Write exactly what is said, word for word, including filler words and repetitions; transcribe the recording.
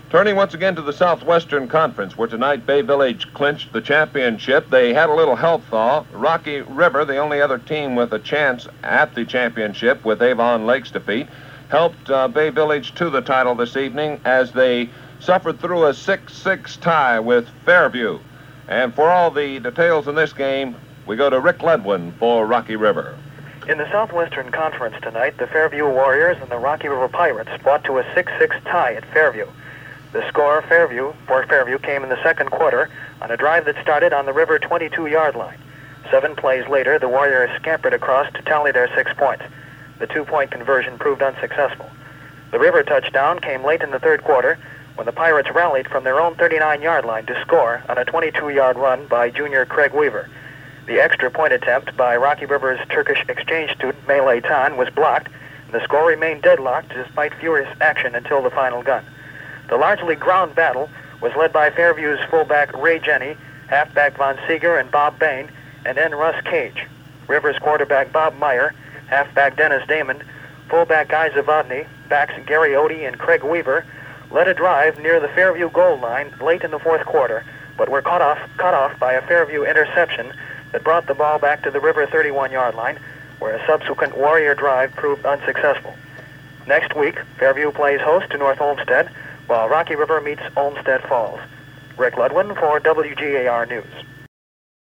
Turning once again to the Southwestern Conference, where tonight Bay Village clinched the championship. They had a little health thaw. Rocky River, the only other team with a chance at the championship with Avon Lake's defeat, helped uh, Bay Village to the title this evening as they suffered through a six six tie with Fairview. And for all the details in this game, we go to Rick Ledwin for Rocky River. In the Southwestern Conference tonight, the Fairview Warriors and the Rocky River Pirates fought to a six six tie at Fairview. The score Fairview, for Fairview came in the second quarter on a drive that started on the River twenty-two-yard line. Seven plays later, the Warriors scampered across to tally their six points. The two-point conversion proved unsuccessful. The River touchdown came late in the third quarter when the Pirates rallied from their own thirty-nine-yard line to score on a twenty-two-yard run by junior Craig Weaver. The extra point attempt by Rocky River's Turkish exchange student Melee Tan was blocked, and the score remained deadlocked despite furious action until the final gun. The largely ground battle was led by Fairview's fullback Ray Jenny, halfback Von Seeger and Bob Bain, and then Russ Cage. River's quarterback Bob Meyer, halfback Dennis Damon, fullback Guy Zavodny, backs Gary Odie and Craig Weaver led a drive near the Fairview goal line late in the fourth quarter, but were cut off, cut off by a Fairview interception that brought the ball back to the River thirty-one-yard line, where a subsequent Warrior drive proved unsuccessful. Next week, Fairview plays host to North Olmsted, while Rocky River meets Olmsted Falls. Rick Ludwin for W G A R News.